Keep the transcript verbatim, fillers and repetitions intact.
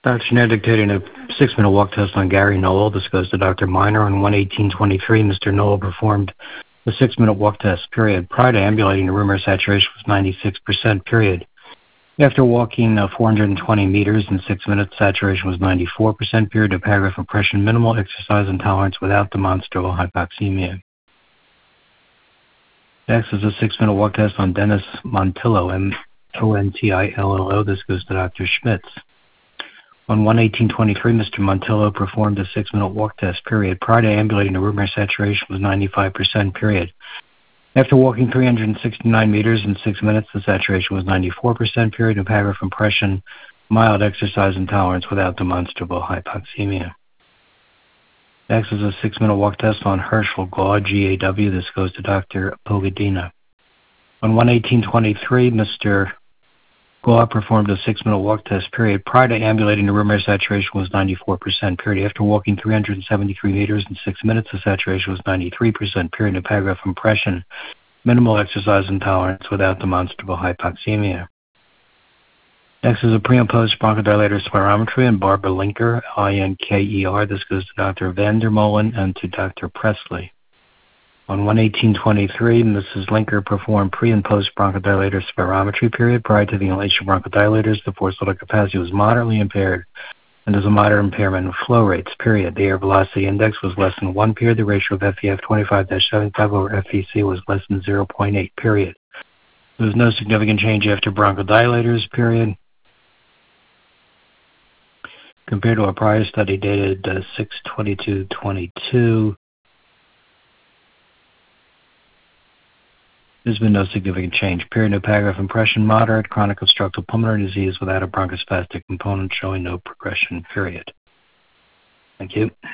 Doctor Schneider dictating a six-minute walk test on Gary Noel. This goes to Doctor Miner. On one eighteen twenty-three, Mister Noel performed the six-minute walk test, period. Prior to ambulating, the room air saturation was ninety-six percent, period. After walking uh, four hundred twenty meters in six minutes, saturation was ninety-four percent, period. Diaphragmatic compression, minimal exercise intolerance without demonstrable hypoxemia. Next is a six-minute walk test on Dennis Montillo, M O N T I L L O. This goes to Doctor Schmitz. On one eighteen twenty-three, Mister Montillo performed a six-minute walk test, period. Prior to ambulating, the room air saturation was ninety-five percent, period. After walking three hundred sixty-nine meters in six minutes, the saturation was ninety-four percent, period. Diaphragmatic compression, mild exercise intolerance without demonstrable hypoxemia. Next is a six-minute walk test on Herschel Gaw, G A W. This goes to Doctor Pogadina. On one eighteen twenty-three, Mister Gaw performed a six-minute walk test, period. Prior to ambulating, the room air saturation was ninety-four percent, period. After walking three hundred seventy-three meters in six minutes, the saturation was ninety-three percent, period. Diaphragmatic compression, minimal exercise intolerance without demonstrable hypoxemia. Next is a pre and post bronchodilator spirometry on Barbara Linker, I N K E R. This goes to Doctor Vandermolen and to Doctor Presley. On one eighteen twenty-three, Missus Linker performed pre and post bronchodilator spirometry, period. Prior to the inhalation bronchodilators, the forced vital capacity was moderately impaired, and there's a moderate impairment in flow rates, period. The air velocity index was less than one, period. The ratio of F E F twenty-five dash seventy-five over F V C was less than zero point eight, period. There was no significant change after bronchodilators, period. Compared to a prior study dated uh, six twenty-two twenty-two, there's been no significant change. Period. No paragraph impression, moderate chronic obstructive pulmonary disease without a bronchospastic component, showing no progression, period. Thank you.